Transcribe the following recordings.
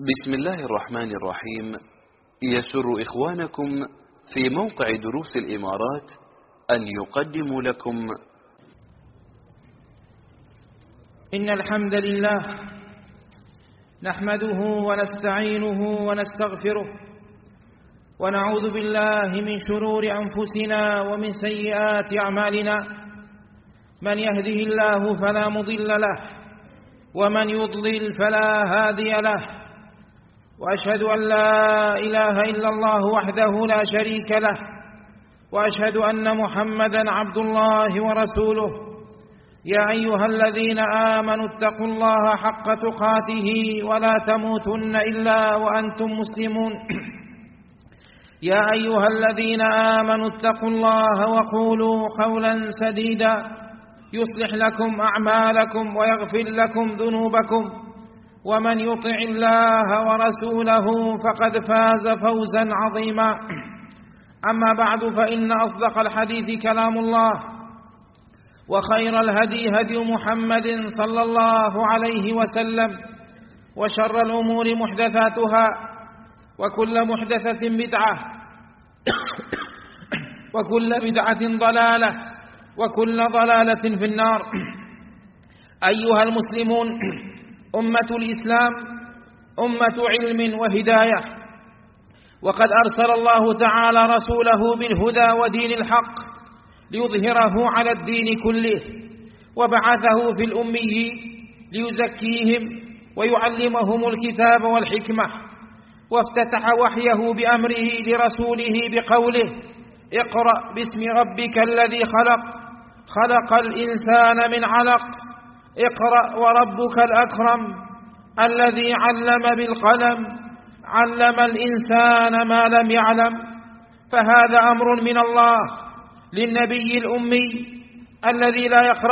بسم الله الرحمن الرحيم. يسر إخوانكم في موقع دروس الإمارات أن يقدموا لكم إن الحمد لله نحمده ونستعينه ونستغفره ونعوذ بالله من شرور أنفسنا ومن سيئات أعمالنا. من يهده الله فلا مضل له ومن يضلل فلا هادي له، وأشهد أن لا إله إلا الله وحده لا شريك له، وأشهد أن محمدا عبد الله ورسوله. يا أيها الذين آمنوا اتقوا الله حق تقاته ولا تموتن إلا وأنتم مسلمون. يا أيها الذين آمنوا اتقوا الله وقولوا قولا سديدا يصلح لكم أعمالكم ويغفر لكم ذنوبكم، ومن يطع الله ورسوله فقد فاز فوزا عظيما. أما بعد، فإن أصدق الحديث كلام الله، وخير الهدي هدي محمد صلى الله عليه وسلم، وشر الأمور محدثاتها، وكل محدثة بدعة، وكل بدعة ضلالة، وكل ضلالة في النار. أيها المسلمون، أمة الإسلام أمة علم وهداية، وقد أرسل الله تعالى رسوله بالهدى ودين الحق ليظهره على الدين كله، وبعثه في الأمي ليزكيهم ويعلمهم الكتاب والحكمة، وافتتح وحيه بأمره لرسوله بقوله: اقرأ باسم ربك الذي خلق، خلق الإنسان من علق، اقرأ وربك الأكرم الذي علم بالقلم، علم الإنسان ما لم يعلم. فهذا أمر من الله للنبي الأمي الذي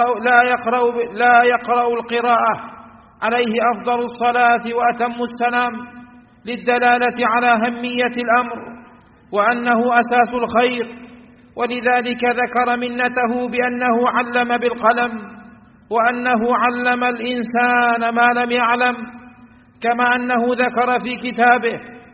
لا يقرأ القراءة، عليه أفضل الصلاة وأتم السلام، للدلالة على أهمية الأمر وأنه أساس الخير. ولذلك ذكر منته بأنه علم بالقلم، وأنه علم الإنسان ما لم يعلم، كما أنه ذكر في كتابه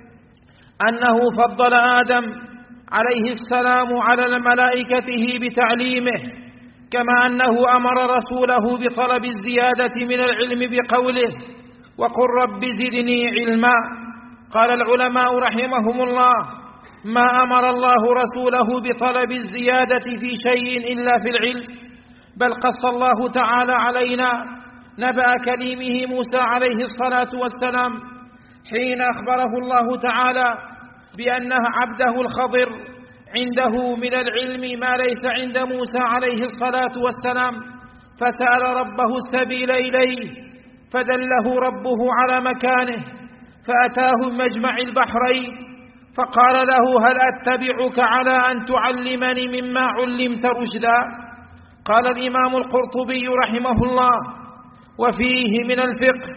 أنه فضل آدم عليه السلام على ملائكته بتعليمه، كما أنه أمر رسوله بطلب الزيادة من العلم بقوله: وقل رب زدني علما. قال العلماء رحمهم الله: ما أمر الله رسوله بطلب الزيادة في شيء إلا في العلم، بل قص الله تعالى علينا نبأ كليمه موسى عليه الصلاة والسلام حين أخبره الله تعالى بأن عبده الخضر عنده من العلم ما ليس عند موسى عليه الصلاة والسلام، فسأل ربه السبيل إليه، فدله ربه على مكانه، فأتاه مجمع البحرين، فقال له: هل أتبعك على أن تعلمني مما علمت رشدا؟ قال الإمام القرطبي رحمه الله: وفيه من الفقه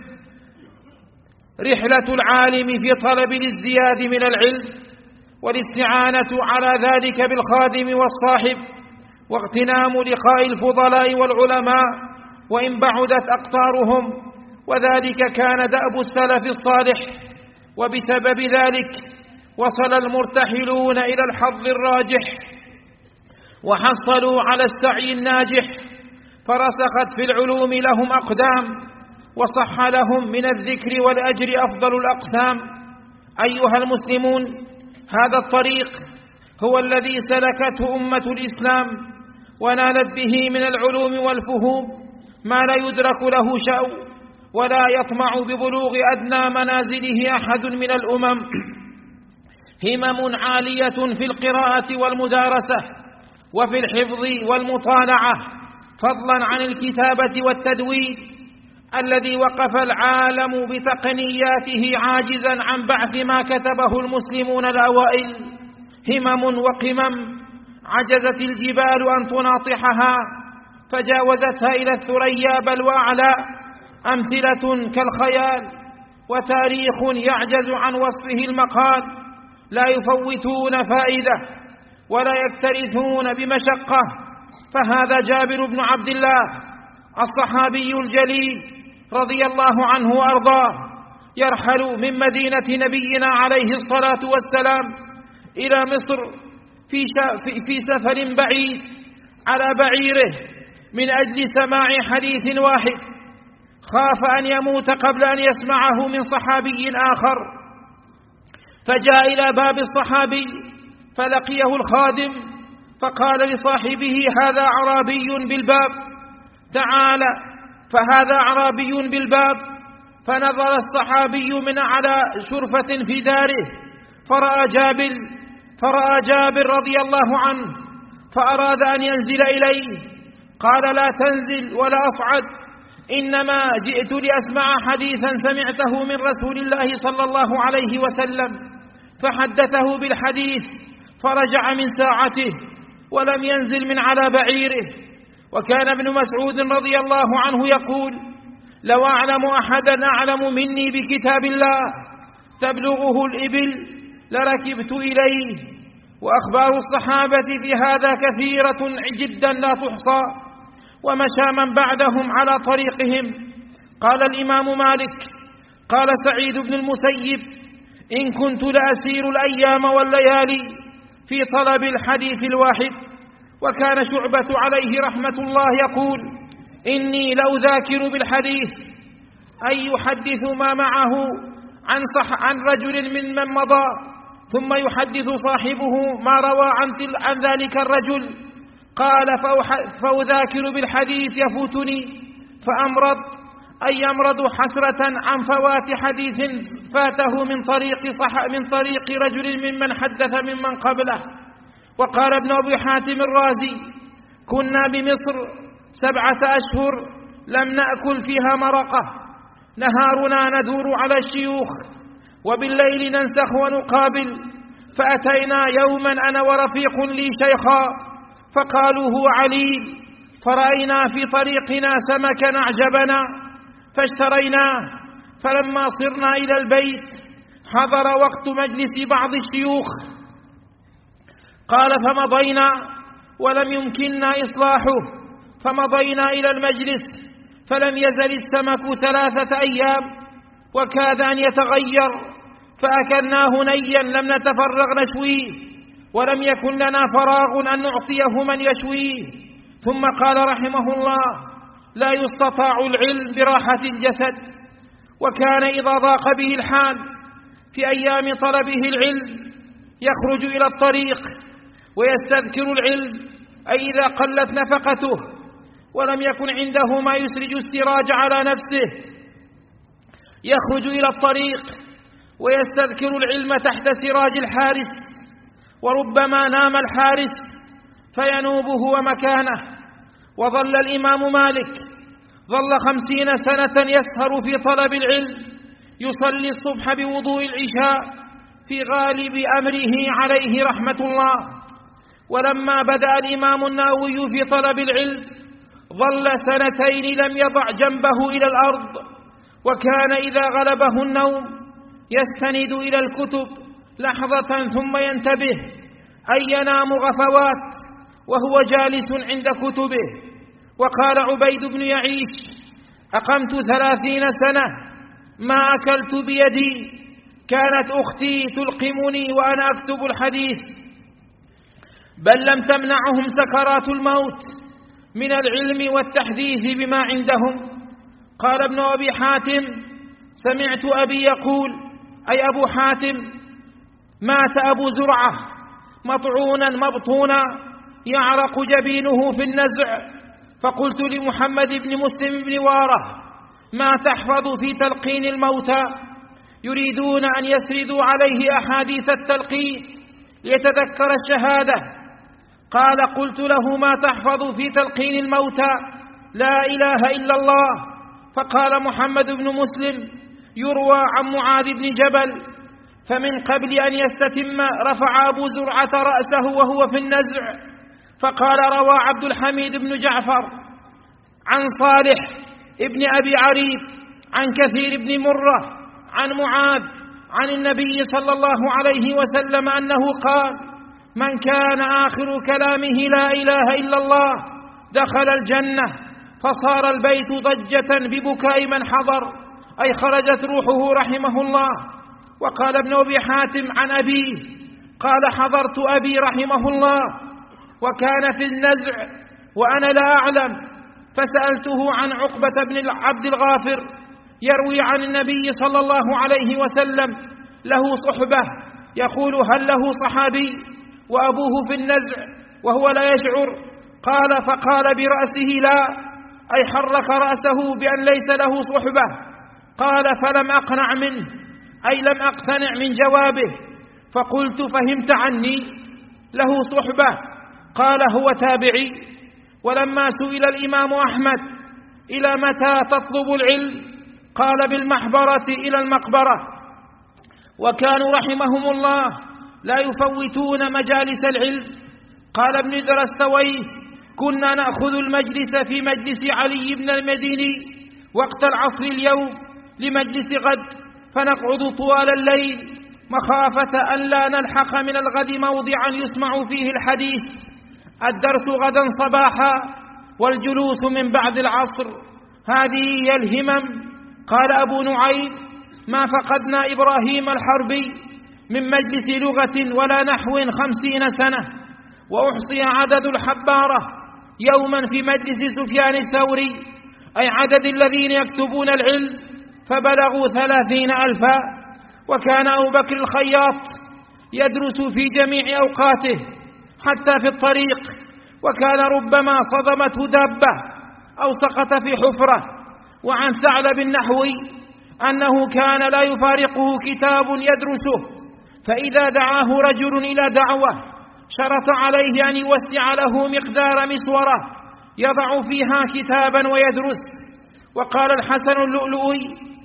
رحلة العالم في طلب الازدياد من العلم، والاستعانة على ذلك بالخادم والصاحب، واغتنام لقاء الفضلاء والعلماء وإن بعدت أقطارهم، وذلك كان دأب السلف الصالح. وبسبب ذلك وصل المرتحلون إلى الحظ الراجح، وحصلوا على السعي الناجح، فرسخت في العلوم لهم أقدام، وصح لهم من الذكر والأجر أفضل الأقسام. أيها المسلمون، هذا الطريق هو الذي سلكته أمة الإسلام، ونالت به من العلوم والفهوم ما لا يدرك له شأو، ولا يطمع ببلوغ أدنى منازله أحد من الأمم. همم عالية في القراءة والمدارسة، وفي الحفظ والمطالعة، فضلا عن الكتابة والتدوين، الذي وقف العالم بتقنياته عاجزا عن بعث ما كتبه المسلمون الأوائل. همم وقمم عجزت الجبال أن تناطحها، فجاوزتها إلى الثريا بل وأعلى. أمثلة كالخيال، وتاريخ يعجز عن وصفه المقال، لا يفوتون فائدة ولا يكترثون بمشقة. فهذا جابر بن عبد الله الصحابي الجليل رضي الله عنه وأرضاه، يرحل من مدينة نبينا عليه الصلاة والسلام إلى مصر في سفر بعيد على بعيره من أجل سماع حديث واحد، خاف أن يموت قبل أن يسمعه من صحابي آخر، فجاء إلى باب الصحابي فلقيه الخادم فقال لصاحبه: هذا أعرابي بالباب، تعال. فهذا أعرابي بالباب، فنظر الصحابي من على شرفة في داره فرأى جابر رضي الله عنه، فأراد أن ينزل إليه، قال: لا تنزل ولا أصعد، إنما جئت لأسمع حديثا سمعته من رسول الله صلى الله عليه وسلم. فحدثه بالحديث، فرجع من ساعته ولم ينزل من على بعيره. وكان ابن مسعود رضي الله عنه يقول: لو أعلم أحدا أعلم مني بكتاب الله تبلغه الإبل لركبت إليه. وأخبار الصحابة في هذا كثيرة جدا لا تحصى، ومشى من بعدهم على طريقهم. قال الإمام مالك: قال سعيد بن المسيب: إن كنت لأسير الأيام والليالي في طلب الحديث الواحد. وكان شعبة عليه رحمة الله يقول: إني لأذاكر بالحديث، أي يحدث ما معه عن رجل ممن مضى، ثم يحدث صاحبه ما روى عن ذلك الرجل. قال: فأذاكر بالحديث يفوتني فأمرض، أي يمرض حسرة عن فوات حديث فاته من طريق رجل ممن حدث ممن قبله. وقال ابن أبي حاتم الرازي: كنا بمصر 7 أشهر لم نأكل فيها مرقة، نهارنا ندور على الشيوخ وبالليل ننسخ ونقابل. فأتينا يوما أنا ورفيق لي شيخا فقالوا هو عليل، فرأينا في طريقنا سمكا أعجبنا فاشتريناه. فلما صرنا إلى البيت حضر وقت مجلس بعض الشيوخ، قال: فمضينا ولم يمكننا إصلاحه، فمضينا إلى المجلس فلم يزل السمك 3 أيام وكاد أن يتغير، فأكلناه نيا لم نتفرغ نشويه، ولم يكن لنا فراغ أن نعطيه من يشويه. ثم قال رحمه الله: لا يستطاع العلم براحة الجسد. وكان إذا ضاق به الحال في أيام طلبه العلم يخرج إلى الطريق ويستذكر العلم، أي إذا قلت نفقته ولم يكن عنده ما يسرج السراج على نفسه يخرج إلى الطريق ويستذكر العلم تحت سراج الحارس، وربما نام الحارس فينوب هو مكانه. وظل الإمام مالك 50 سنة يسهر في طلب العلم، يصلي الصبح بوضوء العشاء في غالب أمره عليه رحمة الله. ولما بدأ الإمام النووي في طلب العلم ظل 2 لم يضع جنبه إلى الأرض، وكان إذا غلبه النوم يستند إلى الكتب لحظة ثم ينتبه، أي ينام غفوات وهو جالس عند كتبه. وقال عبيد بن يعيش: أقمت 30 سنة ما أكلت بيدي، كانت أختي تلقمني وأنا أكتب الحديث، بل لم تمنعهم سكرات الموت من العلم والتحديث بما عندهم. قال ابن أبي حاتم: سمعت أبي يقول، أي أبو حاتم: مات أبو زرعة مطعونا مبطونا يعرق جبينه في النزع، فقلت لمحمد بن مسلم بن واره: ما تحفظ في تلقين الموتى؟ يريدون أن يسردوا عليه أحاديث التلقين ليتذكر الشهادة. قال: قلت له: ما تحفظ في تلقين الموتى؟ لا إله إلا الله. فقال محمد بن مسلم: يروى عن معاذ بن جبل، فمن قبل أن يستتم رفع أبو زرعة رأسه وهو في النزع، فقال: روى عبد الحميد بن جعفر عن صالح ابن أبي عريب عن كثير بن مرة عن معاذ عن النبي صلى الله عليه وسلم أنه قال: من كان آخر كلامه لا إله إلا الله دخل الجنة. فصار البيت ضجة ببكاء من حضر، أي خرجت روحه رحمه الله. وقال ابن أبي حاتم عن أبيه قال حضرت أبي رحمه الله وكان في النزع وأنا لا أعلم، فسألته عن عقبة بن عبد الغافر يروي عن النبي صلى الله عليه وسلم له صحبة، يقول هل له صحابي وأبوه في النزع وهو لا يشعر؟ قال فقال برأسه لا، أي حرك رأسه بأن ليس له صحبة. قال فلم أقنع منه، أي لم أقتنع من جوابه، فقلت فهمت عني له صحبة؟ قال هو تابعي. ولما سئل الإمام أحمد إلى متى تطلب العلم قال بالمحبرة إلى المقبرة. وكانوا رحمهم الله لا يفوتون مجالس العلم. قال ابن درستويه كنا نأخذ المجلس في مجلس علي بن المديني وقت العصر اليوم لمجلس غد، فنقعد طوال الليل مخافة أن لا نلحق من الغد موضعا يسمع فيه الحديث، الدرس غدا صباحا والجلوس من بعد العصر. هذه هي الهمم. قال أبو نعيم ما فقدنا إبراهيم الحربي من مجلس لغة ولا نحو 50 سنة. وأحصي عدد الحبارة يوما في مجلس سفيان الثوري، أي عدد الذين يكتبون العلم، فبلغوا 30,000. وكان أبو بكر الخياط يدرس في جميع أوقاته حتى في الطريق، وكان ربما صدمته دابة أو سقط في حفرة. وعن ثعلب النحوي أنه كان لا يفارقه كتاب يدرسه، فإذا دعاه رجل إلى دعوة شرط عليه أن يوسع له مقدار مسورة يضع فيها كتابا ويدرس. وقال الحسن اللؤلؤي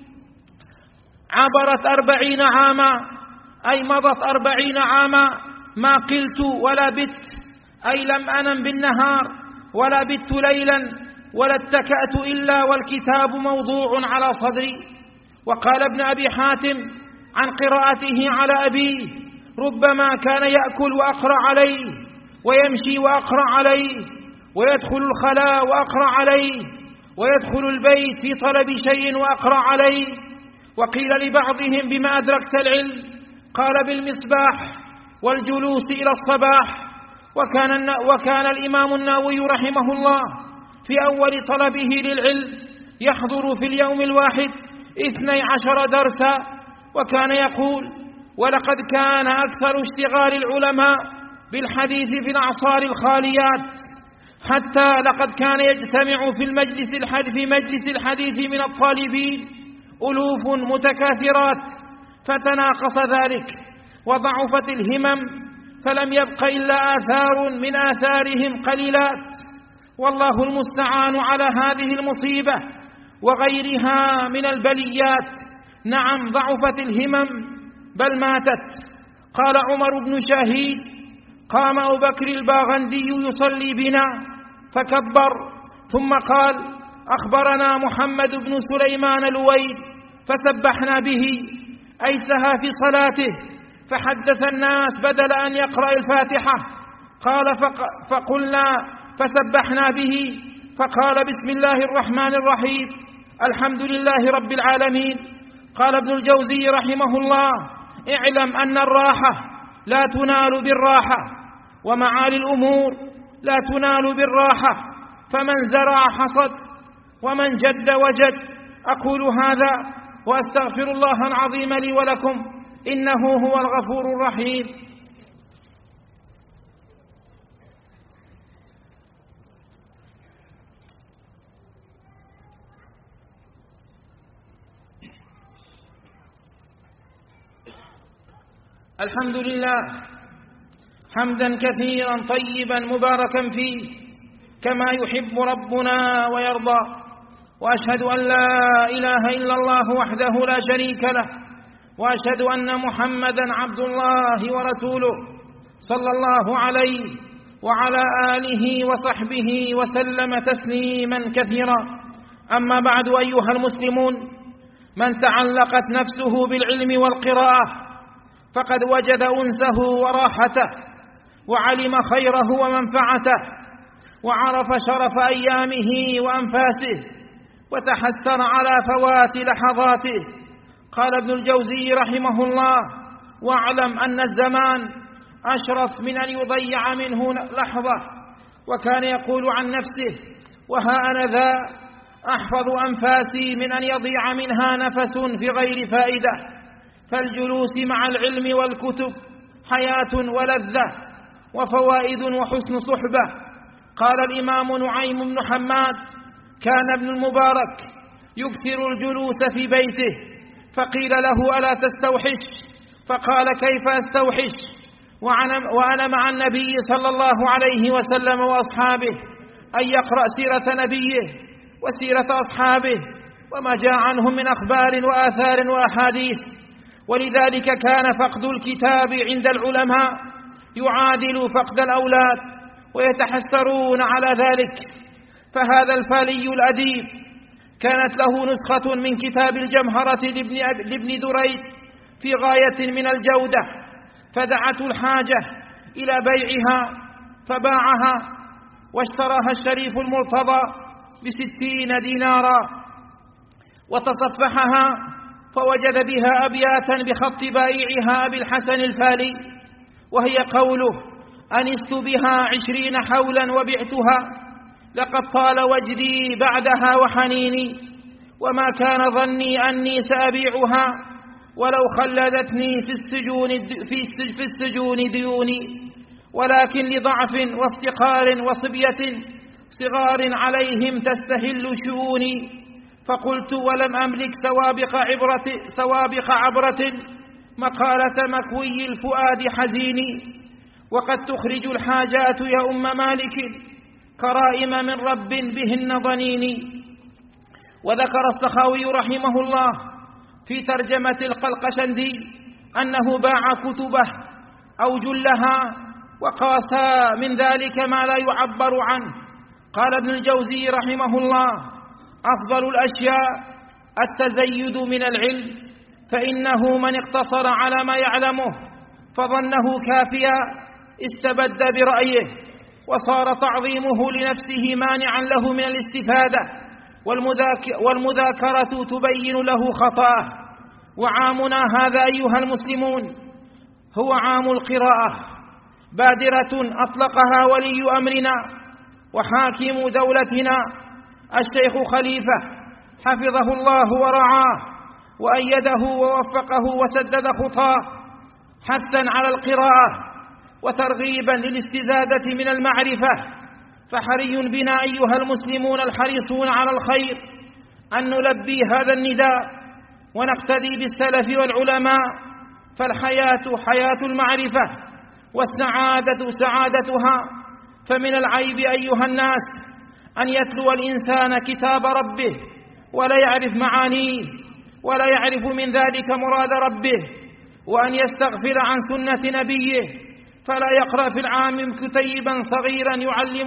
عبرت 40 عاما، أي مضت 40 عاما ما قلت ولا بت، أي لم أنم بالنهار ولا بت ليلا ولا اتكأت إلا والكتاب موضوع على صدري. وقال ابن أبي حاتم عن قراءته على أبيه ربما كان يأكل وأقرأ عليه، ويمشي وأقرأ عليه، ويدخل الخلاء وأقرأ عليه، ويدخل البيت في طلب شيء وأقرأ عليه. وقيل لبعضهم بما أدركت العلم؟ قال بالمصباح والجلوس إلى الصباح. وكان الإمام النووي رحمه الله في أول طلبه للعلم يحضر في اليوم الواحد 12 درسا. وكان يقول ولقد كان أكثر اشتغال العلماء بالحديث في الأعصار الخاليات، حتى لقد كان يجتمع في مجلس الحديث من الطالبين ألوف متكاثرات، فتناقص ذلك وضعفت الهمم، فلم يبق إلا آثار من آثارهم قليلات. والله المستعان على هذه المصيبة وغيرها من البليات. نعم ضعفت الهمم بل ماتت. قال عمر بن شهيد قام أبو بكر الباغندي يصلي بنا فكبر، ثم قال أخبرنا محمد بن سليمان الويل فسبحنا به، أي سهى في صلاته فحدث الناس بدل أن يقرأ الفاتحة. قال فقلنا فسبحنا به، فقال بسم الله الرحمن الرحيم الحمد لله رب العالمين. قال ابن الجوزي رحمه الله اعلم أن الراحة لا تنال بالراحة، ومعالي الأمور لا تنال بالراحة، فمن زرع حصد ومن جد وجد. أقول هذا وأستغفر الله العظيم لي ولكم، إنه هو الغفور الرحيم. الحمد لله حمدا كثيرا طيبا مباركا فيه كما يحب ربنا ويرضى. وأشهد أن لا إله إلا الله وحده لا شريك له، وأشهد أن محمدا عبد الله ورسوله صلى الله عليه وعلى آله وصحبه وسلم تسليما كثيرا. أما بعد أيها المسلمون، من تعلقت نفسه بالعلم والقراءة فقد وجد أنسه وراحته، وعلم خيره ومنفعته، وعرف شرف أيامه وأنفاسه، وتحسر على فوات لحظاته. قال ابن الجوزي رحمه الله: واعلم أن الزمان أشرف من أن يضيع منه لحظة. وكان يقول عن نفسه: وها أنا ذا أحفظ أنفاسي من أن يضيع منها نفس في غير فائدة. فالجلوس مع العلم والكتب حياة ولذة وفوائد وحسن صحبة. قال الإمام نعيم بن حماد: كان ابن المبارك يكثر الجلوس في بيته، فقيل له: ألا تستوحش؟ فقال: كيف أستوحش وأنا مع النبي صلى الله عليه وسلم وأصحابه، أن يقرأ سيرة نبيه وسيرة أصحابه وما جاء عنهم من أخبار وآثار وأحاديث. ولذلك كان فقد الكتاب عند العلماء يعادل فقد الأولاد، ويتحسرون على ذلك. فهذا الفالي الأديب كانت له نسخة من كتاب الجمهرة لابن دريد في غاية من الجودة، فدعته الحاجة إلى بيعها فباعها، واشتراها الشريف المرتضى ب60 دينارا، وتصفحها فوجد بها أبياتا بخط بائعها أبي الحسن الفالي، وهي قوله: أنست بها 20 حولا وبعتها، لقد طال وجدي بعدها وحنيني، وما كان ظني أني سأبيعها، ولو خلدتني في السجون ديوني، ولكن لضعف وافتقار وصبية صغار عليهم تستهل شؤوني. فقلت ولم أملك سوابق عبرة مقالة مكوي الفؤاد حزيني، وقد تخرج الحاجات يا أم مالك كرائم من رب بهن ضنيني. وذكر السخاوي رحمه الله في ترجمة القلقشندي أنه باع كتبه أو جلها وقاسى من ذلك ما لا يعبر عنه. قال ابن الجوزي رحمه الله: أفضل الأشياء التزيد من العلم، فإنه من اقتصر على ما يعلمه فظنه كافيا استبد برأيه، وصار تعظيمه لنفسه مانعا له من الاستفادة، والمذاكرة تبين له خطأه. وعامنا هذا أيها المسلمون هو عام القراءة، بادرة أطلقها ولي أمرنا وحاكم دولتنا الشيخ خليفة حفظه الله ورعاه وأيده ووفقه وسدد خطاه، حثا على القراءة وترغيبا للاستزادة من المعرفة. فحري بنا أيها المسلمون الحريصون على الخير أن نلبي هذا النداء ونقتدي بالسلف والعلماء، فالحياة حياة المعرفة والسعادة سعادتها. فمن العيب أيها الناس أن يتلو الإنسان كتاب ربه ولا يعرف معانيه ولا يعرف من ذلك مراد ربه، وأن يستغفل عن سنة نبيه، فلا يقرأ في العام كتيبا صغيرا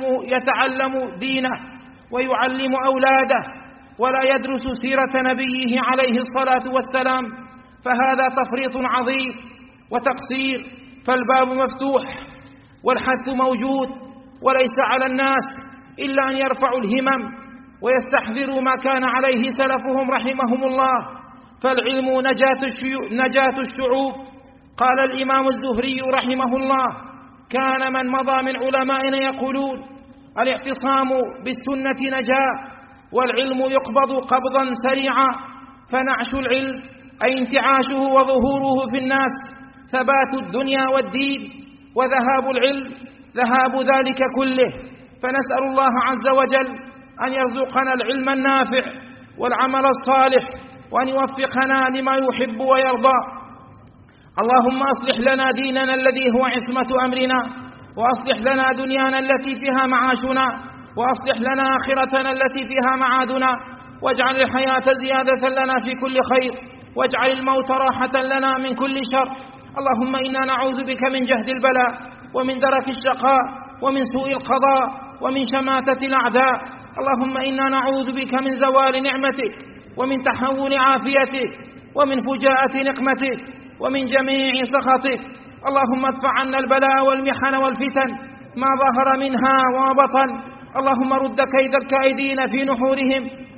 يتعلم دينه ويعلم أولاده، ولا يدرس سيرة نبيه عليه الصلاة والسلام، فهذا تفريط عظيم وتقصير. فالباب مفتوح والحث موجود، وليس على الناس إلا أن يرفعوا الهمم ويستحذروا ما كان عليه سلفهم رحمهم الله، فالعلم نجاة الشعوب. قال الإمام الزهري رحمه الله: كان من مضى من علمائنا يقولون: الاعتصام بالسنة نجاة، والعلم يقبض قبضا سريعا. فنعش العلم أي انتعاشه وظهوره في الناس ثبات الدنيا والدين، وذهاب العلم ذهاب ذلك كله. فنسأل الله عز وجل أن يرزقنا العلم النافع والعمل الصالح، وأن يوفقنا لما يحب ويرضى. اللهم أصلح لنا ديننا الذي هو عصمة أمرنا، وأصلح لنا دنيانا التي فيها معاشنا، وأصلح لنا آخرتنا التي فيها معادنا، واجعل الحياة زيادة لنا في كل خير، واجعل الموت راحة لنا من كل شر. اللهم إنا نعوذ بك من جهد البلاء، ومن درك الشقاء، ومن سوء القضاء، ومن شماتة الأعداء. اللهم إنا نعوذ بك من زوال نعمتك، ومن تحول عافيتك، ومن فجاءة نقمتك، ومن جميع سخطك. اللهم ادفع عنا البلاء والمحن والفتن ما ظهر منها وما بطن. اللهم رد كيد الكائدين في نحورهم،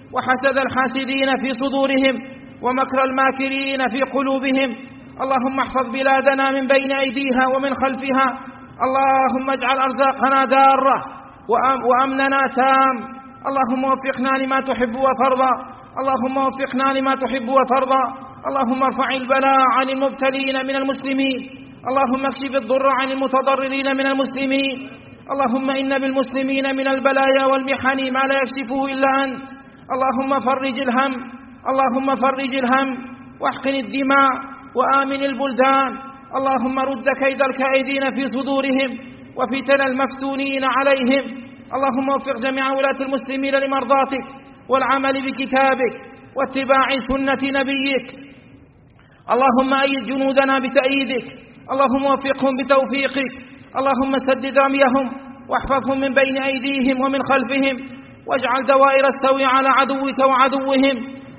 وحسد الحاسدين في صدورهم ومكر الماكرين في قلوبهم. اللهم احفظ بلادنا من بين أيديها ومن خلفها. اللهم اجعل أرزاقنا دارة وأمننا تام. اللهم وفقنا لما تحب وترضى. اللهم وفقنا لما تحب وترضى. اللهم ارفع البلاء عن المبتلين من المسلمين. اللهم اكشف الضر عن المتضررين من المسلمين. اللهم إن بالمسلمين من البلايا والمحن ما لا يكشفه إلا أنت. اللهم فرج الهم. اللهم فرج الهم واحقن الدماء وآمن البلدان. اللهم رد كيد الكائدين في صدورهم وفتن المفتونين عليهم. اللهم وفق جميع ولاة المسلمين لمرضاتك والعمل بكتابك واتباع سنة نبيك. اللهم أيد جنودنا بتأييدك. اللهم وفقهم بتوفيقك. اللهم سدد رميهم واحفظهم من بين أيديهم ومن خلفهم واجعل دوائر السوء على عدوك وعدوهم.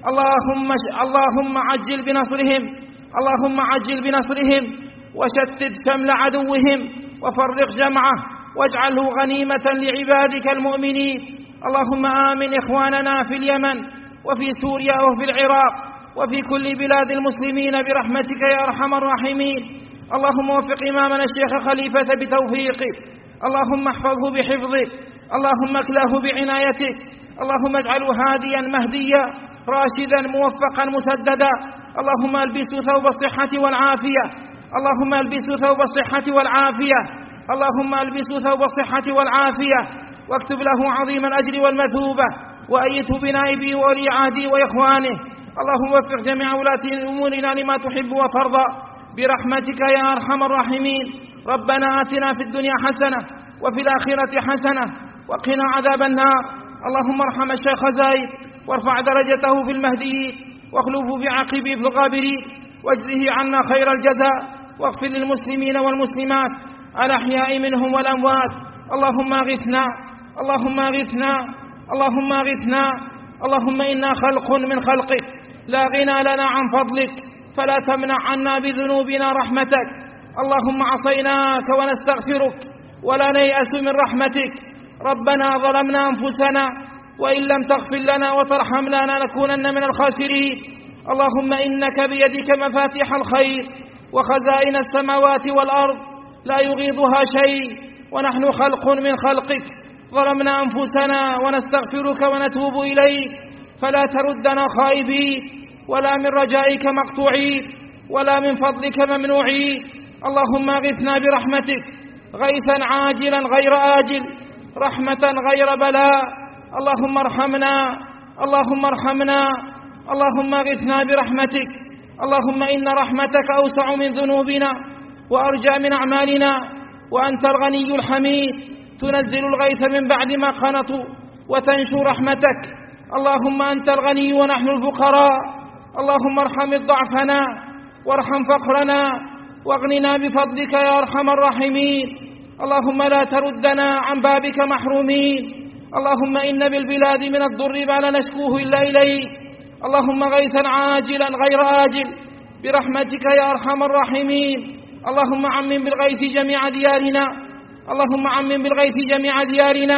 اللهم عجل بنصرهم. اللهم عجل بنصرهم وشتت شمل عدوهم وفرق جمعه واجعله غنيمة لعبادك المؤمنين. اللهم آمن إخواننا في اليمن وفي سوريا وفي العراق وفي كل بلاد المسلمين برحمتك يا أرحم الراحمين. اللهم وفق إمامنا الشيخ خليفة بتوفيقك. اللهم احفظه بحفظك. اللهم اكله بعنايتك. اللهم اجعله هاديا مهديا راشدا موفقا مسددا. اللهم البسه ثوب الصحة والعافية. اللهم البسه ثوب الصحة والعافية. اللهم البسه ثوب الصحة والعافية واكتب له عظيم الأجر والمثوبة وأيته بنائبه وولي عهده وإخوانه. اللهم وفق جميع ولاة أمورنا لما تحب وترضى برحمتك يا أرحم الراحمين. ربنا آتنا في الدنيا حسنة وفي الآخرة حسنة وقنا عذاب النار. اللهم ارحم الشيخ زايد وارفع درجته في المهديين واخلفه بعقبه في الغابرين واجزه عنا خير الجزاء واغفر للمسلمين والمسلمات الأحياء منهم والأموات. اللهم اغثنا. اللهم اغثنا. اللهم اغثنا. اللهم إنا خلق من خلقك لا غنى لنا عن فضلك فلا تمنع عنا بذنوبنا رحمتك. اللهم عصيناك ونستغفرك ولا نيأس من رحمتك. ربنا ظلمنا أنفسنا وإن لم تغفر لنا وترحمنا لنكونن من الخاسرين. اللهم إنك بيدك مفاتيح الخير وخزائن السماوات والأرض لا يغيضها شيء ونحن خلق من خلقك ظلمنا أنفسنا ونستغفرك ونتوب إليك فلا تردنا خائبين ولا من رجائك مقطوعين ولا من فضلك ممنوعين. اللهم اغثنا برحمتك غيثا عاجلا غير آجل رحمة غير بلاء. اللهم ارحمنا. اللهم ارحمنا. اللهم اغثنا برحمتك. اللهم إن رحمتك أوسع من ذنوبنا وأرجى من أعمالنا وأنت الغني الحميد تنزل الغيث من بعد ما قنطوا وتنشر رحمتك. اللهم أنت الغني ونحن الفقراء. اللهم ارحم ضعفنا وارحم فقرنا واغننا بفضلك يا أرحم الراحمين. اللهم لا تردنا عن بابك محرومين. اللهم إن بالبلاد من الضر ما لا نشكوه إلا إليك. اللهم غيثا عاجلا غير آجل برحمتك يا أرحم الراحمين. اللهم عمم بالغيث جميع ديارنا. اللهم عمم بالغيث جميع ديارنا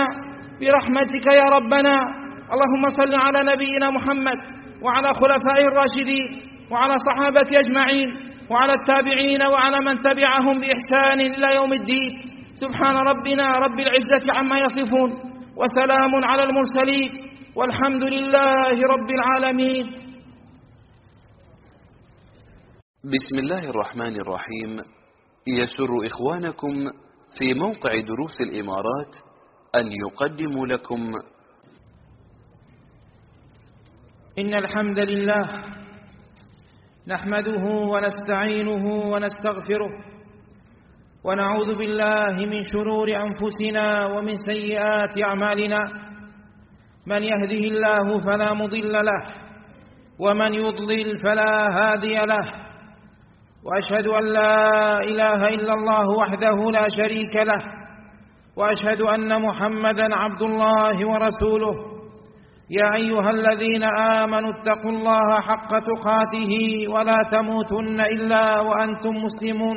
برحمتك يا ربنا. اللهم صل على نبينا محمد وعلى خلفائه الراشدين وعلى صحابة أجمعين وعلى التابعين وعلى من تبعهم بإحسان إلى يوم الدين. سبحان ربنا رب العزة عما يصفون وسلام على المرسلين والحمد لله رب العالمين. بسم الله الرحمن الرحيم. يسر إخوانكم في موقع دروس الإمارات أن يقدموا لكم إن الحمد لله نحمده ونستعينه ونستغفره ونعوذ بالله من شرور أنفسنا ومن سيئات أعمالنا. من يهده الله فلا مضل له ومن يضلل فلا هادي له. وأشهد أن لا إله إلا الله وحده لا شريك له وأشهد أن محمدا عبد الله ورسوله. يا أيها الذين آمنوا اتقوا الله حق تقاته ولا تموتن إلا وأنتم مسلمون.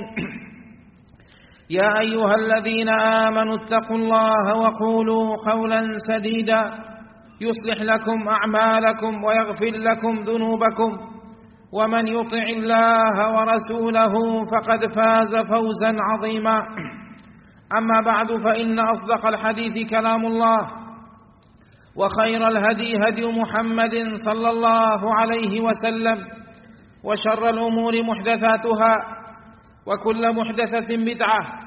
يا أيها الذين آمنوا اتقوا الله وقولوا قولا سديدا يصلح لكم أعمالكم ويغفر لكم ذنوبكم، ومن يطع الله ورسوله فقد فاز فوزا عظيما. أما بعد، فإن أصدق الحديث كلام الله، وخير الهدي هدي محمد صلى الله عليه وسلم، وشر الأمور محدثاتها، وكل محدثة بدعة،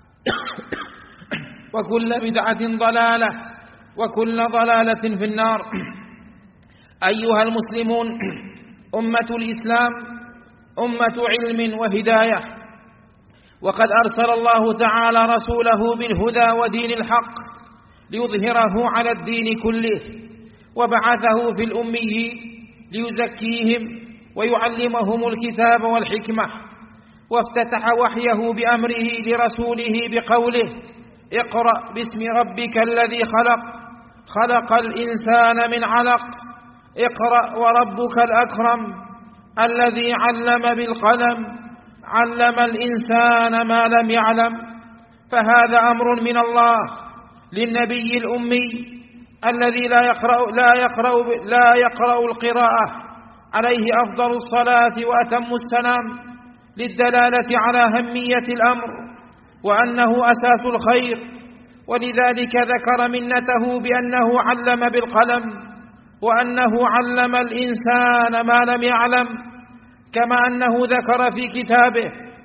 وكل بدعة ضلالة، وكل ضلالة في النار. أيها المسلمون، أمة الإسلام أمة علم وهداية، وقد أرسل الله تعالى رسوله بالهدى ودين الحق ليظهره على الدين كله، وبعثه في الأمي ليزكيهم ويعلمهم الكتاب والحكمة، وافتتح وحيه بأمره لرسوله بقوله: اقرأ باسم ربك الذي خلق، خلق الإنسان من علق، اقرأ وربك الأكرم الذي علم بالقلم، علم الإنسان ما لم يعلم. فهذا أمر من الله للنبي الأمي الذي لا يقرأ القراءة، عليه أفضل الصلاة وأتم السلام، للدلالة على أهمية الأمر وأنه أساس الخير، ولذلك ذكر منته بأنه علم بالقلم، وأنه علم الإنسان ما لم يعلم، كما أنه ذكر في كتابه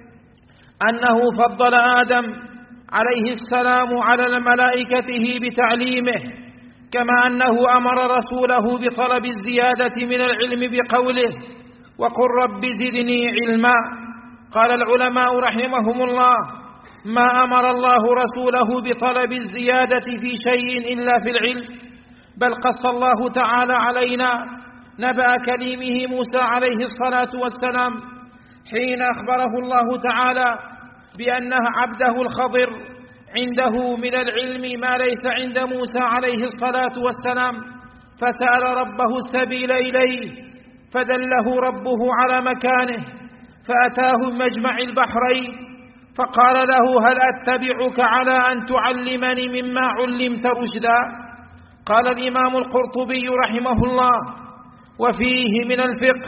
أنه فضل آدم عليه السلام على الملائكته بتعليمه، كما أنه أمر رسوله بطلب الزيادة من العلم بقوله: وقل رب زدني علما. قال العلماء رحمهم الله: ما أمر الله رسوله بطلب الزيادة في شيء إلا في العلم، بل قص الله تعالى علينا نبأ كليمه موسى عليه الصلاة والسلام حين أخبره الله تعالى بأن عبده الخضر عنده من العلم ما ليس عند موسى عليه الصلاة والسلام، فسأل ربه السبيل إليه، فدله ربه على مكانه، فأتاه مجمع البحرين، فقال له: هل أتبعك على أن تعلمني مما علمت رشدا؟ قال الإمام القرطبي رحمه الله: وفيه من الفقه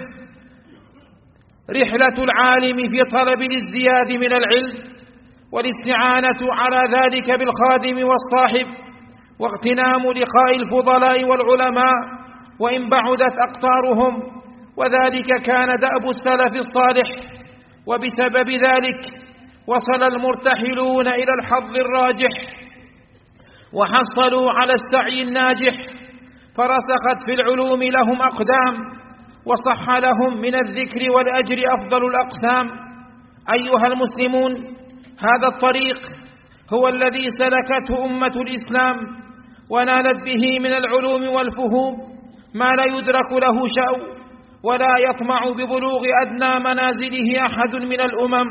رحلة العالم في طلب الازدياد من العلم، والاستعانة على ذلك بالخادم والصاحب، واغتنام لقاء الفضلاء والعلماء وإن بعدت أقطارهم، وذلك كان دأب السلف الصالح، وبسبب ذلك وصل المرتحلون إلى الحظ الراجح، وحصلوا على السعي الناجح، فرسخت في العلوم لهم أقدام، وصح لهم من الذكر والأجر أفضل الأقسام. أيها المسلمون، هذا الطريق هو الذي سلكته أمة الإسلام، ونالت به من العلوم والفهوم ما لا يدرك له شأو، ولا يطمع ببلوغ أدنى منازله أحد من الأمم.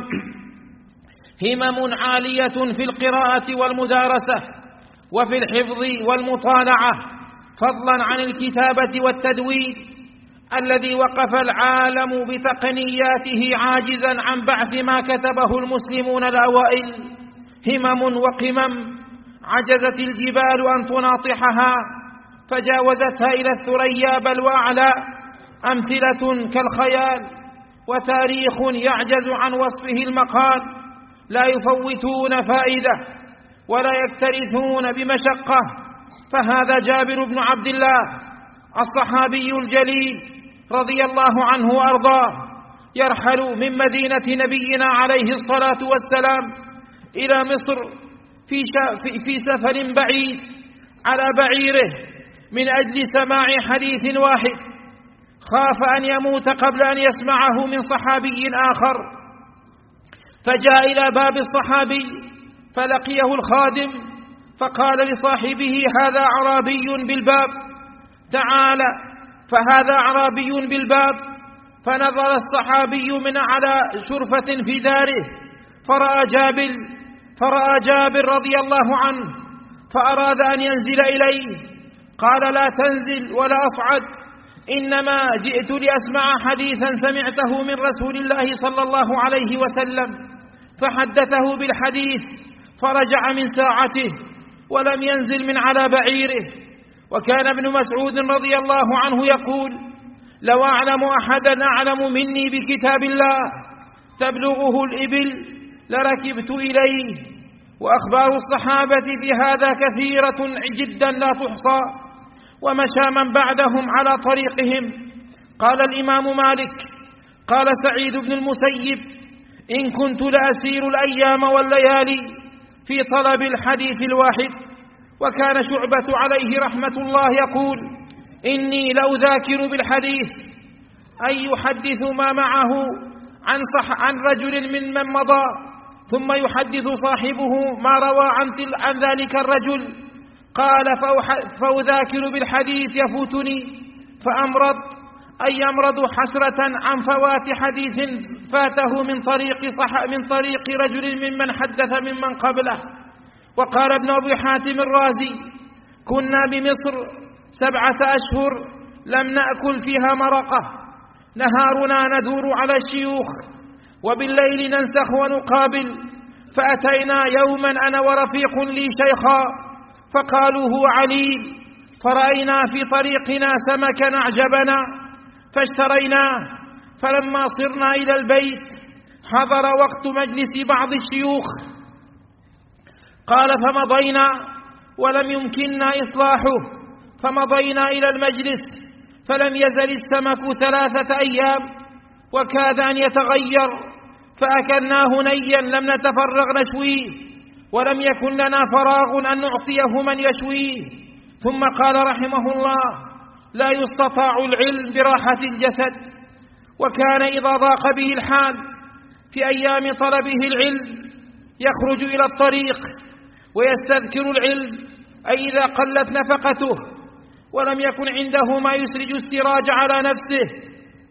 همم عالية في القراءة والمدارسة، وفي الحفظ والمطالعة، فضلا عن الكتابة والتدوين، الذي وقف العالم بتقنياته عاجزا عن بعث ما كتبه المسلمون الأوائل. همم وقمم عجزت الجبال أن تناطحها، فجاوزتها إلى الثريا بل وأعلى. أمثلة كالخيال، وتاريخ يعجز عن وصفه المقال، لا يفوتون فائدة ولا يكترثون بمشقة. فهذا جابر بن عبد الله الصحابي الجليل رضي الله عنه وأرضاه، يرحل من مدينة نبينا عليه الصلاة والسلام إلى مصر في سفر بعيد على بعيره من أجل سماع حديث واحد، خاف أن يموت قبل أن يسمعه من صحابي آخر، فجاء إلى باب الصحابي فلقيه الخادم، فقال لصاحبه: هذا أعرابي بالباب، تعال. فهذا أعرابي بالباب. فنظر الصحابي من على شرفة في داره فرأى جابر رضي الله عنه، فأراد أن ينزل إليه، قال: لا تنزل ولا أصعد، إنما جئت لأسمع حديثا سمعته من رسول الله صلى الله عليه وسلم. فحدثه بالحديث، فرجع من ساعته ولم ينزل من على بعيره. وكان ابن مسعود رضي الله عنه يقول: لو أعلم أحدا أعلم مني بكتاب الله تبلغه الإبل لركبت إليه. وأخبار الصحابة في هذا كثيرة جدا لا تحصى، ومشى من بعدهم على طريقهم. قال الإمام مالك: قال سعيد بن المسيب: إن كنت لأسير الأيام والليالي في طلب الحديث الواحد. وكان شعبة عليه رحمة الله يقول: إني لأذاكر بالحديث، أي يحدث ما معه عن رجل ممن مضى، ثم يحدث صاحبه ما روى عن ذلك الرجل. قال: فأذاكر بالحديث يفوتني فأمرض، أي يمرض حسرة عن فوات حديث فاته من طريق رجل ممن حدث ممن قبله. وقال ابن أبي حاتم الرازي: كنا بمصر 7 أشهر لم نأكل فيها مرقة، نهارنا ندور على الشيوخ وبالليل ننسخ ونقابل. فأتينا يوما أنا ورفيق لي شيخا فقالوا هو عليل، فرأينا في طريقنا سمكا أعجبنا فاشتريناه. فلما صرنا إلى البيت حضر وقت مجلس بعض الشيوخ، قال: فمضينا ولم يمكننا إصلاحه، فمضينا إلى المجلس فلم يزل السمك 3 أيام وكاد أن يتغير، فأكلناه نيا لم نتفرغ نشويه، ولم يكن لنا فراغ أن نعطيه من يشويه. ثم قال رحمه الله: لا يستطاع العلم براحة الجسد. وكان إذا ضاق به الحال في أيام طلبه العلم يخرج إلى الطريق ويستذكر العلم، أي إذا قلت نفقته ولم يكن عنده ما يسرج السراج على نفسه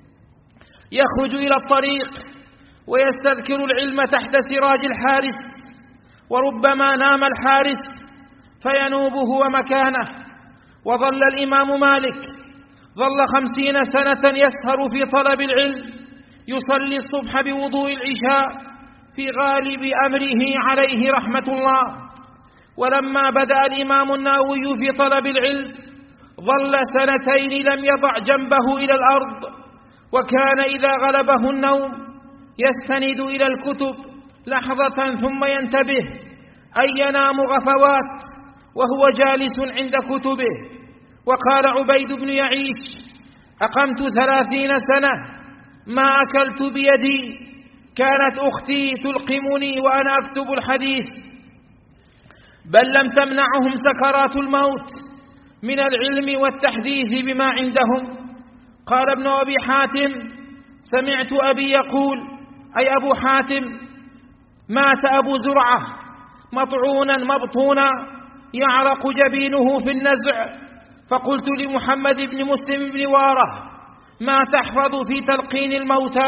يخرج إلى الطريق ويستذكر العلم تحت سراج الحارس، وربما نام الحارس فينوبه ومكانه. وظل الإمام مالك 50 سنة يسهر في طلب العلم، يصلي الصبح بوضوء العشاء في غالب أمره عليه رحمة الله. ولما بدأ الإمام النووي في طلب العلم ظل 2 لم يضع جنبه إلى الأرض، وكان إذا غلبه النوم يستند إلى الكتب لحظة ثم ينتبه، أي ينام غفوات وهو جالس عند كتبه. وقال عبيد بن يعيش: أقمت 30 سنة ما أكلت بيدي، كانت أختي تلقمني وأنا أكتب الحديث، بل لم تمنعهم سكرات الموت من العلم والتحديث بما عندهم. قال ابن أبي حاتم: سمعت أبي يقول، أي أبو حاتم: مات أبو زرعة مطعونا مبطونا يعرق جبينه في النزع، فقلت لمحمد بن مسلم بن واره: ما تحفظ في تلقين الموتى؟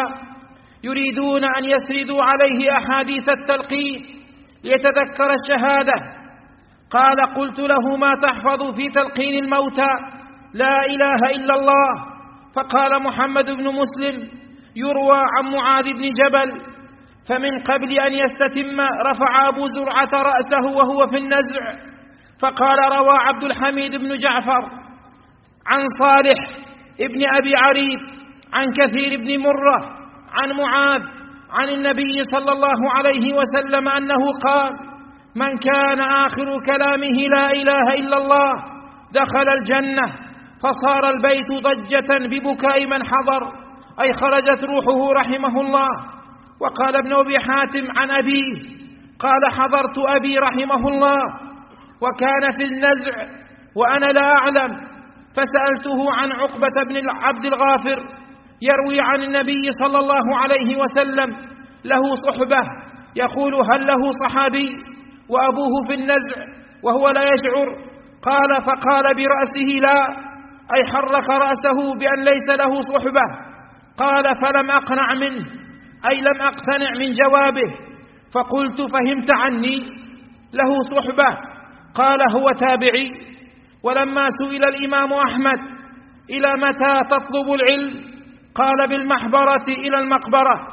يريدون أن يسردوا عليه أحاديث التلقين ليتذكر الشهادة. قال: قلت له: ما تحفظ في تلقين الموتى؟ لا إله إلا الله. فقال محمد بن مسلم: يروى عن معاذ بن جبل، فمن قبل أن يستتم رفع أبو زرعة رأسه وهو في النزع. فقال: روى عبد الحميد بن جعفر عن صالح ابن أبي عريب عن كثير بن مرة عن معاذ عن النبي صلى الله عليه وسلم أنه قال: من كان آخر كلامه لا إله إلا الله دخل الجنة، فصار البيت ضجة ببكاء من حضر، أي خرجت روحه رحمه الله. وقال ابن أبي حاتم عن أبيه قال: حضرت أبي رحمه الله وكان في النزع وأنا لا أعلم، فسألته عن عقبة بن عبد الغافر يروي عن النبي صلى الله عليه وسلم له صحبة، يقول: هل له صحابي وأبوه في النزع وهو لا يشعر؟ قال: فقال برأسه لا، أي حرك رأسه بأن ليس له صحبة. قال: فلم أقنع منه، أي لم أقتنع من جوابه، فقلت: فهمت عني له صحبة؟ قال: هو تابعي. ولما سئل الإمام أحمد: إلى متى تطلب العلم؟ قال: بالمحبرة إلى المقبرة.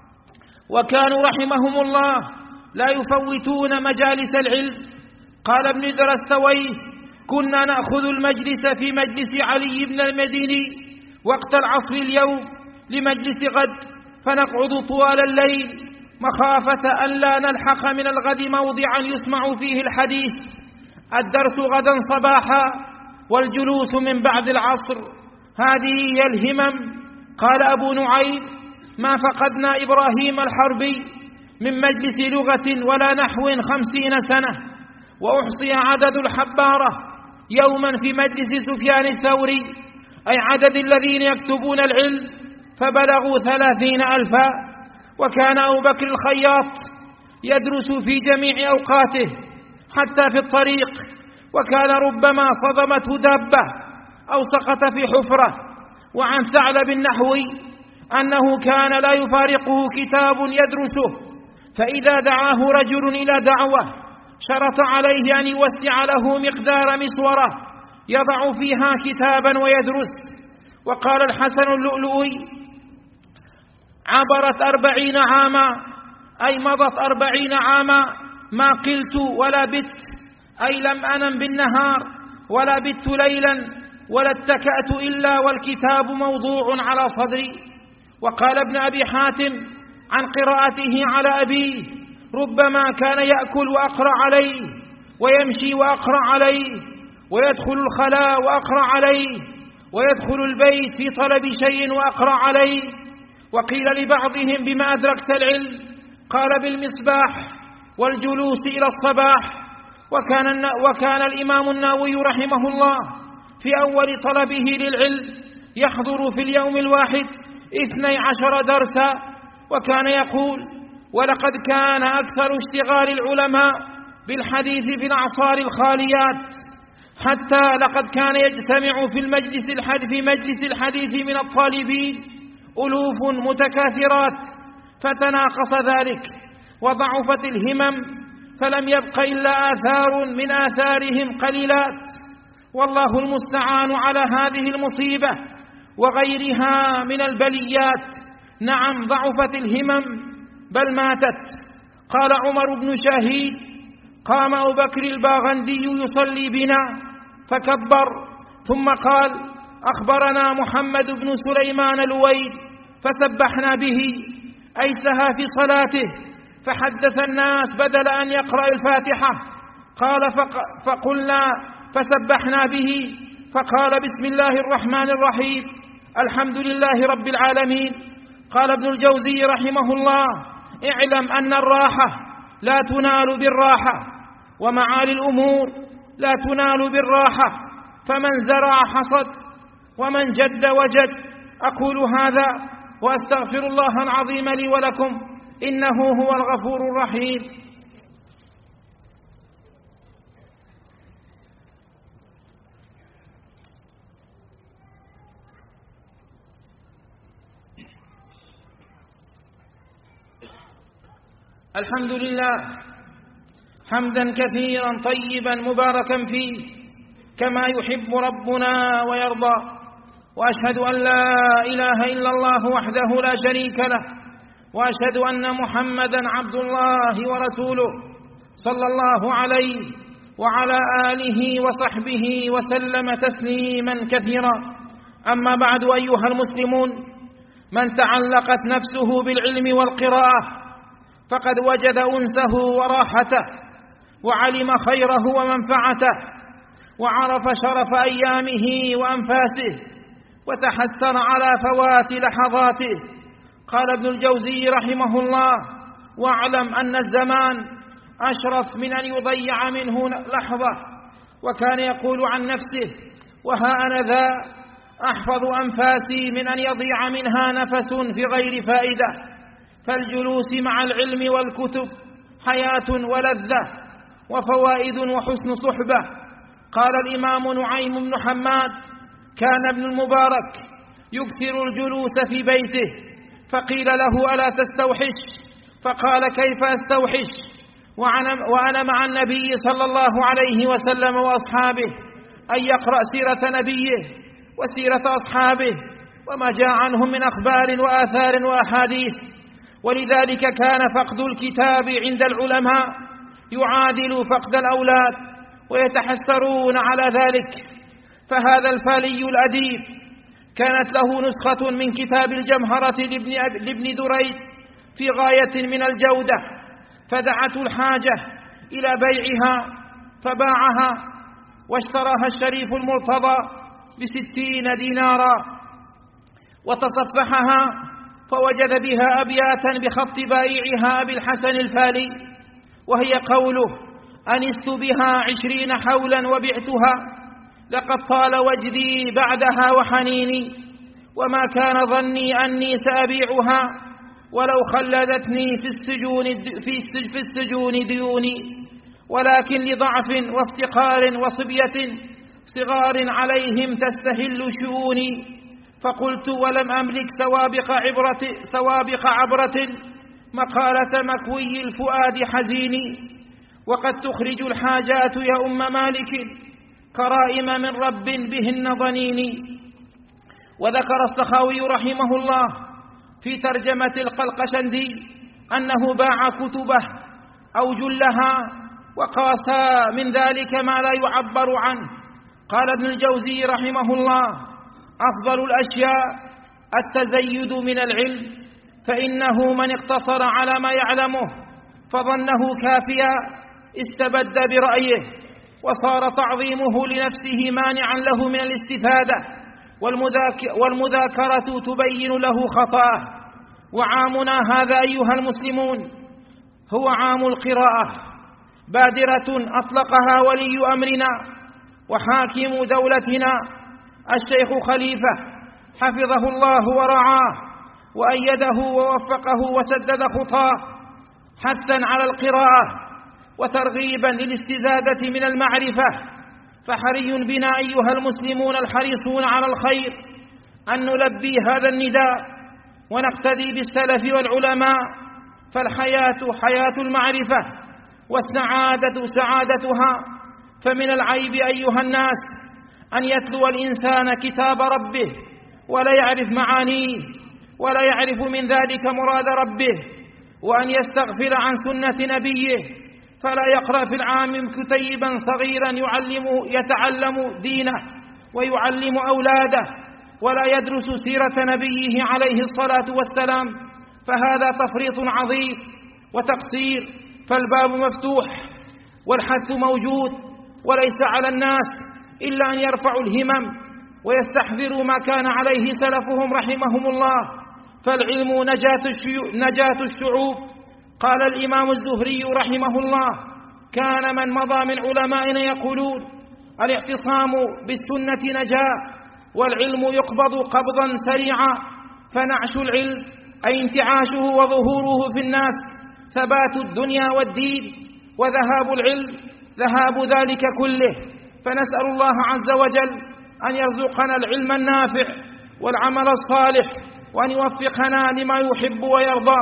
وكانوا رحمهم الله لا يفوتون مجالس العلم. قال ابن درستويه: كنا نأخذ المجلس في مجلس علي بن المديني وقت العصر اليوم لمجلس غد، فنقعد طوال الليل مخافة أن لا نلحق من الغد موضعا يسمع فيه الحديث. الدرس غدا صباحا والجلوس من بعد العصر. هذه هي الهمم. قال أبو نعيم: ما فقدنا إبراهيم الحربي من مجلس لغة ولا نحو 50 سنة. وأحصي عدد الحبارة يوما في مجلس سفيان الثوري، أي عدد الذين يكتبون العلم، فبلغوا 30,000. وكان أبو بكر الخياط يدرس في جميع أوقاته حتى في الطريق، وكان ربما صدمته دابة أو سقط في حفرة. وعن ثعلب النحوي أنه كان لا يفارقه كتاب يدرسه، فإذا دعاه رجل إلى دعوة شرط عليه أن يوسع له مقدار مسورة يضع فيها كتابا ويدرس. وقال الحسن اللؤلؤي: عبرت 40 عاما، أي مضت 40 عاما، ما قلت ولا بت، أي لم أنم بالنهار ولا بت ليلا ولا اتكأت إلا والكتاب موضوع على صدري. وقال ابن أبي حاتم عن قراءته على أبيه: ربما كان يأكل وأقرأ عليه، ويمشي وأقرأ عليه، ويدخل الخلاء وأقرأ عليه، ويدخل البيت في طلب شيء وأقرأ عليه. وقيل لبعضهم: بما أدركت العلم؟ قال: بالمصباح والجلوس إلى الصباح. وكان الإمام النووي رحمه الله في أول طلبه للعلم يحضر في اليوم الواحد 12 درسا، وكان يقول: ولقد كان أكثر اشتغال العلماء بالحديث في الأعصار الخاليات، حتى لقد كان يجتمع في مجلس الحديث من الطالبين ألوف متكاثرات، فتناقص ذلك وضعفت الهمم، فلم يبق إلا آثار من آثارهم قليلات. والله المستعان على هذه المصيبة وغيرها من البليات. نعم، ضعفت الهمم بل ماتت. قال عمر بن شاهين: قام أبو بكر الباغندي يصلي بنا فكبر، ثم قال: أخبرنا محمد بن سليمان الويل، فسبحنا به، أي سهى في صلاته، فحدث الناس بدل أن يقرأ الفاتحة. قال: فقلنا فسبحنا به، فقال: بسم الله الرحمن الرحيم، الحمد لله رب العالمين. قال ابن الجوزي رحمه الله: اعلم أن الراحة لا تنال بالراحة، ومعالي الأمور لا تنال بالراحة، فمن زرع حصد ومن جد وجد. أقول هذا وأستغفر الله العظيم لي ولكم، إنه هو الغفور الرحيم. الحمد لله حمدا كثيرا طيبا مباركا فيه كما يحب ربنا ويرضى، وأشهد أن لا إله إلا الله وحده لا شريك له، وأشهد أن محمدا عبد الله ورسوله صلى الله عليه وعلى آله وصحبه وسلم تسليما كثيرا. أما بعد، أيها المسلمون، من تعلقت نفسه بالعلم والقراءة فقد وجد أنسه وراحته، وعلم خيره ومنفعته، وعرف شرف أيامه وأنفاسه، وتحسر على فوات لحظاته. قال ابن الجوزي رحمه الله: واعلم أن الزمان أشرف من أن يضيع منه لحظة. وكان يقول عن نفسه: وها أنا ذا أحفظ أنفاسي من أن يضيع منها نفس في غير فائدة. فالجلوس مع العلم والكتب حياة ولذة وفوائد وحسن صحبة. قال الإمام نعيم بن حماد: كان ابن المبارك يكثر الجلوس في بيته، فقيل له: ألا تستوحش؟ فقال: كيف أستوحش وأنا مع النبي صلى الله عليه وسلم وأصحابه، أن يقرأ سيرة نبيه وسيرة أصحابه وما جاء عنهم من أخبار وآثار وأحاديث. ولذلك كان فقد الكتاب عند العلماء يعادل فقد الأولاد، ويتحسرون على ذلك. فهذا الفالي الأديب كانت له نسخة من كتاب الجمهرة لابن دريد في غاية من الجودة، فدعته الحاجة إلى بيعها فباعها، واشتراها الشريف المرتضى ب60 دينارا، وتصفحها فوجد بها أبياتا بخط بائعها أبي الحسن الفالي، وهي قوله: أنست بها 20 حولا وبعتها، لقد طال وجدي بعدها وحنيني، وما كان ظني أني سأبيعها، ولو خلدتني في السجون ديوني، ولكن لضعف وافتقار وصبية صغار عليهم تستهل شؤوني. فقلت ولم أملك سوابق عبرة مقالة مكوي الفؤاد حزيني، وقد تخرج الحاجات يا أم مالك كرائم من رب بهن ضنيني. وذكر السخاوي رحمه الله في ترجمة القلقشندي أنه باع كتبه أو جلها وقاسى من ذلك ما لا يعبر عنه. قال ابن الجوزي رحمه الله: أفضل الأشياء التزيد من العلم، فإنه من اقتصر على ما يعلمه فظنه كافيا استبد برأيه، وصار تعظيمه لنفسه مانعا له من الاستفادة، والمذاكرة تبين له خطأه. وعامنا هذا أيها المسلمون هو عام القراءة، بادرة أطلقها ولي أمرنا وحاكم دولتنا الشيخ خليفة حفظه الله ورعاه وأيده ووفقه وسدد خطاه، حثا على القراءة وترغيبا للاستزادة من المعرفة. فحري بنا أيها المسلمون الحريصون على الخير أن نلبي هذا النداء ونقتدي بالسلف والعلماء، فالحياة حياة المعرفة والسعادة سعادتها. فمن العيب أيها الناس أن يتلو الإنسان كتاب ربه ولا يعرف معانيه ولا يعرف من ذلك مراد ربه، وأن يستغفل عن سنة نبيه، فلا يقرأ في العام كتيبا صغيرا يتعلم دينه ويعلم أولاده، ولا يدرس سيرة نبيه عليه الصلاة والسلام، فهذا تفريط عظيم وتقصير. فالباب مفتوح والحث موجود، وليس على الناس إلا أن يرفعوا الهمم ويستحضروا ما كان عليه سلفهم رحمهم الله، فالعلم نجاة الشعوب. قال الإمام الزهري رحمه الله: كان من مضى من علمائنا يقولون: الاعتصام بالسنة نجاة، والعلم يقبض قبضا سريعا. فنعش العلم أي انتعاشه وظهوره في الناس ثبات الدنيا والدين، وذهاب العلم ذهاب ذلك كله. فنسأل الله عز وجل أن يرزقنا العلم النافع والعمل الصالح، وأن يوفقنا لما يحب ويرضى.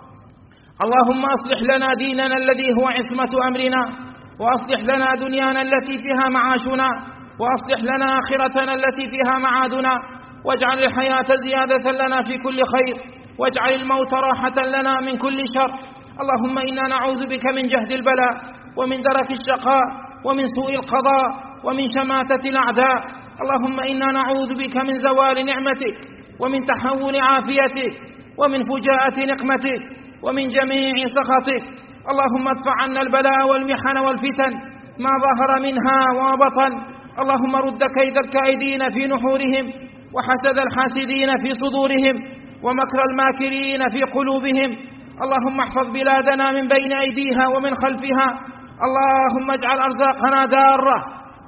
اللهم أصلح لنا ديننا الذي هو عصمة أمرنا، وأصلح لنا دنيانا التي فيها معاشنا، وأصلح لنا آخرتنا التي فيها معادنا، واجعل الحياة زيادة لنا في كل خير، واجعل الموت راحة لنا من كل شر. اللهم إنا نعوذ بك من جهد البلاء، ومن درك الشقاء، ومن سوء القضاء، ومن شماتة الأعداء. اللهم إنا نعوذ بك من زوال نعمتك، ومن تحول عافيتك، ومن فجاءة نقمتك، ومن جميع سخطك. اللهم ادفع عنا البلاء والمحن والفتن ما ظهر منها وما بطن. اللهم رد كيد الكائدين في نحورهم، وحسد الحاسدين في صدورهم، ومكر الماكرين في قلوبهم. اللهم احفظ بلادنا من بين أيديها ومن خلفها. اللهم اجعل أرزاقنا دارة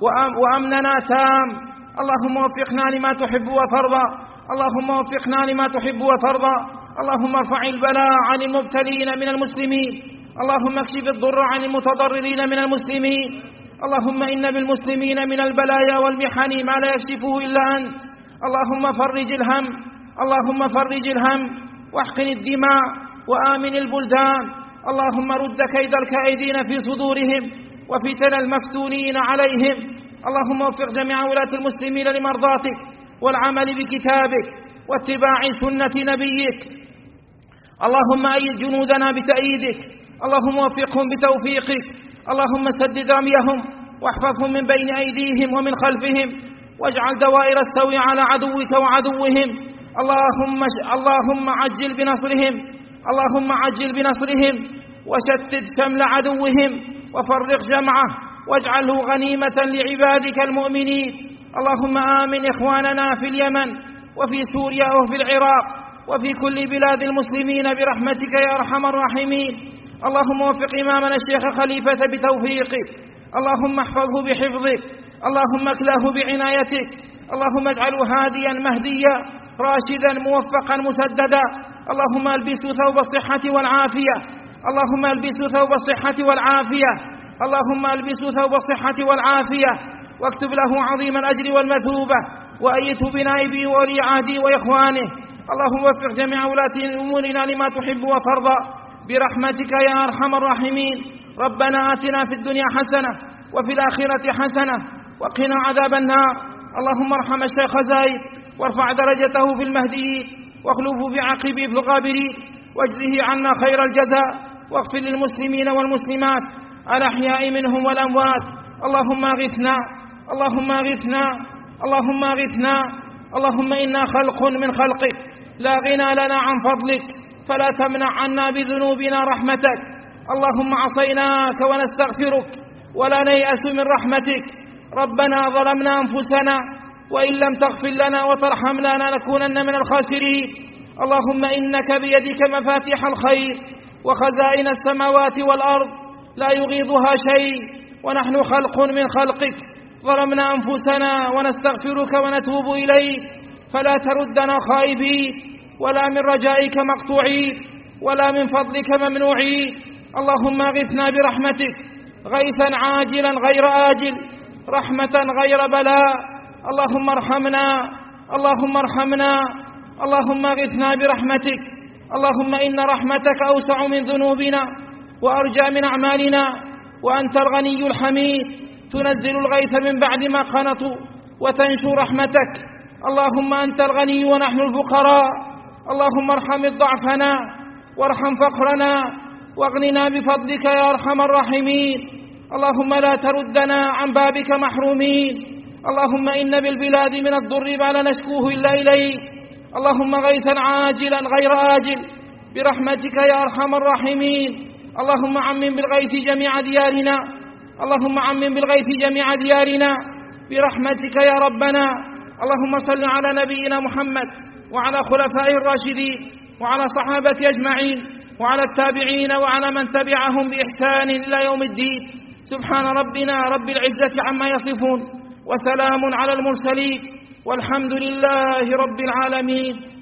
وأمننا تام. اللهم وفقنا لما تحب وترضى. اللهم وفقنا لما تحب وترضى. اللهم ارفع البلاء عن المبتلين من المسلمين. اللهم اكشف الضر عن المتضررين من المسلمين. اللهم إن بالمسلمين من البلايا والمحن ما لا يكشفه إلا أنت. اللهم فرج الهم، اللهم فرج الهم، واحقن الدماء، وآمن البلدان. اللهم رد كيد الكائدين في صدورهم، وفتن المفتونين عليهم. اللهم وفق جميع ولاة المسلمين لمرضاتك والعمل بكتابك واتباع سنة نبيك. اللهم أيد جنودنا بتأييدك، اللهم وفقهم بتوفيقك. اللهم سدد رميهم واحفظهم من بين أيديهم ومن خلفهم، واجعل دوائر السوء على عدوك وعدوهم. اللهم عجل بنصرهم، اللهم عجل بنصرهم، وشتت شمل عدوهم وفرق جمعه، واجعله غنيمة لعبادك المؤمنين. اللهم آمن إخواننا في اليمن وفي سوريا وفي العراق وفي كل بلاد المسلمين برحمتك يا أرحم الراحمين. اللهم وفق إمامنا الشيخ خليفة بتوفيقك، اللهم احفظه بحفظك، اللهم اكله بعنايتك، اللهم اجعله هاديا مهديا راشدا موفقا مسددا. اللهم البسه ثوب الصحة والعافية، اللهم البسه ثوب الصحة والعافية، اللهم البسه ثوب الصحة والعافية، واكتب له عظيم الأجر والمثوبة، وأيته بنائبه وولي عهده وإخوانه. اللهم وفق جميع ولاة أمورنا لما تحب وترضى برحمتك يا أرحم الراحمين. ربنا آتنا في الدنيا حسنة وفي الآخرة حسنة وقنا عذاب النار. اللهم ارحم الشيخ زايد وارفع درجته في المهديين، واخلفه بعقبه في الغابرين، واجزه عنا خير الجزاء، واغفر للمسلمين والمسلمات الأحياء منهم والأموات. اللهم اغثنا، اللهم اغثنا، اللهم اغثنا. اللهم إنا خلق من خلقك لا غنى لنا عن فضلك، فلا تمنع عنا بذنوبنا رحمتك. اللهم عصيناك ونستغفرك ولا نيأس من رحمتك. ربنا ظلمنا أنفسنا وإن لم تغفر لنا وترحمنا لنكونن من الخاسرين. اللهم إنك بيدك مفاتيح الخير وخزائن السماوات والأرض لا يغيضها شيء، ونحن خلق من خلقك ظلمنا أنفسنا ونستغفرك ونتوب إليك، فلا تردنا خائبين ولا من رجائك مقطوعين ولا من فضلك ممنوعين. اللهم اغثنا برحمتك غيثا عاجلا غير آجل، رحمة غير بلاء. اللهم ارحمنا، اللهم ارحمنا، اللهم اغثنا برحمتك. اللهم إن رحمتك أوسع من ذنوبنا وأرجى من أعمالنا، وأنت الغني الحميد تنزل الغيث من بعد ما قنطوا وتنشر رحمتك. اللهم أنت الغني ونحن الفقراء. اللهم ارحم ضعفنا وارحم فقرنا واغننا بفضلك يا أرحم الراحمين. اللهم لا تردنا عن بابك محرومين. اللهم إن بالبلاد من الضر ما لا نشكوه إلا إليك. اللهم غيثا عاجلا غير آجل برحمتك يا أرحم الراحمين. اللهم عمم بالغيث جميع ديارنا، اللهم عمم بالغيث جميع ديارنا برحمتك يا ربنا. اللهم صل على نبينا محمد وعلى خلفائه الراشدين وعلى صحابته أجمعين وعلى التابعين وعلى من تبعهم بإحسان إلى يوم الدين. سبحان ربنا رب العزة عما يصفون، وسلام على المرسلين، والحمد لله رب العالمين.